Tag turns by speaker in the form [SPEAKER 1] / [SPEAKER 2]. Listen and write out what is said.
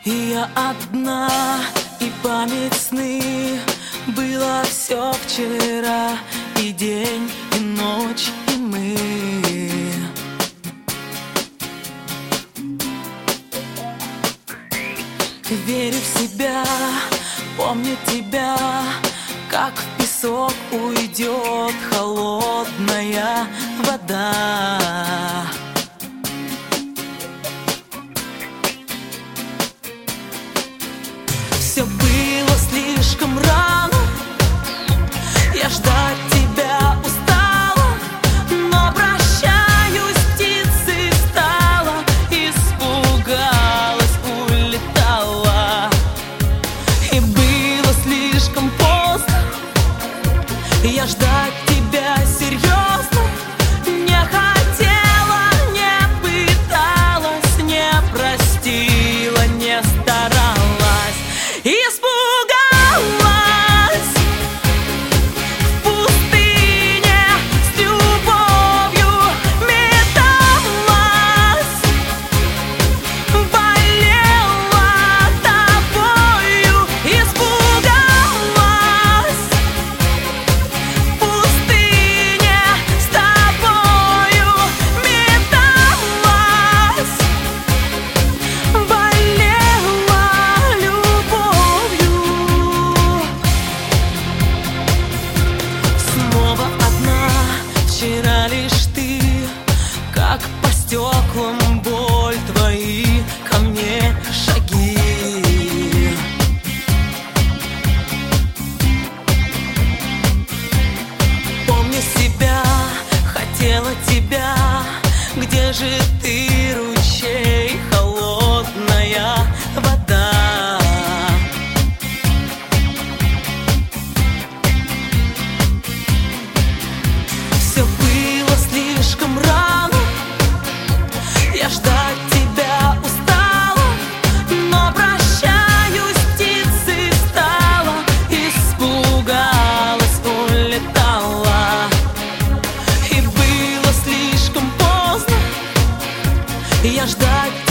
[SPEAKER 1] И я одна, и память сны. Было все вчера, и день, и ночь, и мы. Верю в себя, помню тебя, как в песок уйдет холодная вода. Все было слишком рано, я ждать тебя устала, но прощаюсь, птицей стала, испугалась, улетала. И было слишком поздно, я ждать тебя серьезно не хотела, не пыталась, не простила, не старалась. Испугалась в пустыне, с любовью металась, болела тобою. Испугалась в пустыне, с тобою металась, болела любовью. Снова одна, вчера лишь ты, как по стеклам боль твои, ко мне шаги. Помню себя, хотела тебя, где же ты, ручей, холодная вода. Все было слишком рано, я ждать тебя устала, но прощаюсь, птицей стала, испугалась, улетала. И было слишком поздно, я ждать